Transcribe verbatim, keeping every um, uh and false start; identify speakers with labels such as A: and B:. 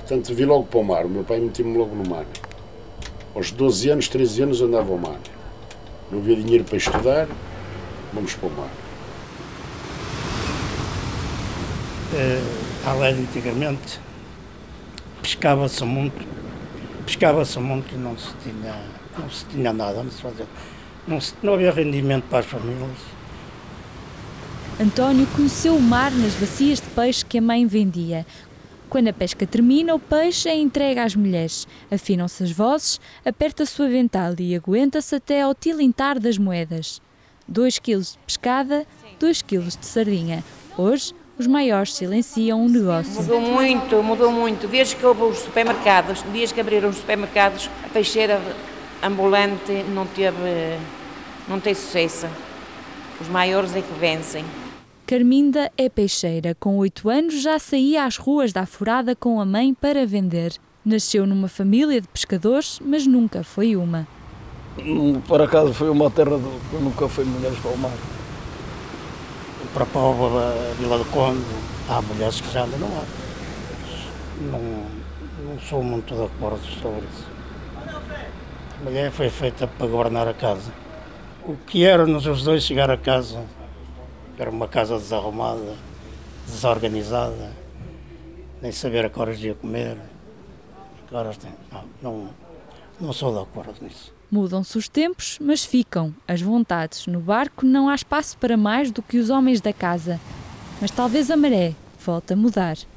A: Portanto, vi logo para o mar. O meu pai metia-me logo no mar. Aos doze anos, treze anos, andava ao mar. Não havia dinheiro para estudar, vamos para o mar.
B: Uh, além de antigamente, pescava-se muito, pescava-se muito e não se tinha, não se tinha nada, não se fazia, não, se, não havia rendimento para as famílias.
C: António conheceu o mar nas bacias de peixe que a mãe vendia. Quando a pesca termina, o peixe é entregue às mulheres. Afinam-se as vozes, aperta-se o avental e aguenta-se até ao tilintar das moedas. Dois quilos de pescada, dois quilos de sardinha. Hoje, os maiores silenciam o negócio.
D: Mudou muito, mudou muito. Desde que houve os supermercados, desde que abriram os supermercados, a peixeira ambulante não teve, não tem sucesso. Os maiores é que vencem.
C: Carminda é peixeira. Com oito anos já saía às ruas da Aforada com a mãe para vender. Nasceu numa família de pescadores, mas nunca foi uma.
E: Por acaso foi uma terra que nunca foi mulheres para o mar.
B: Para a Póvoa, a Vila do Conde, há mulheres que já andam no mar. Não, não sou muito de acordo sobre isso. A mulher foi feita para governar a casa. O que era-nos os dois chegar a casa, era uma casa desarrumada, desorganizada, nem saber a que horas ia comer. Que horas tem. Não, não, não sou de acordo nisso.
C: Mudam-se os tempos, mas ficam as vontades. No barco não há espaço para mais do que os homens da casa. Mas talvez a maré volte a mudar.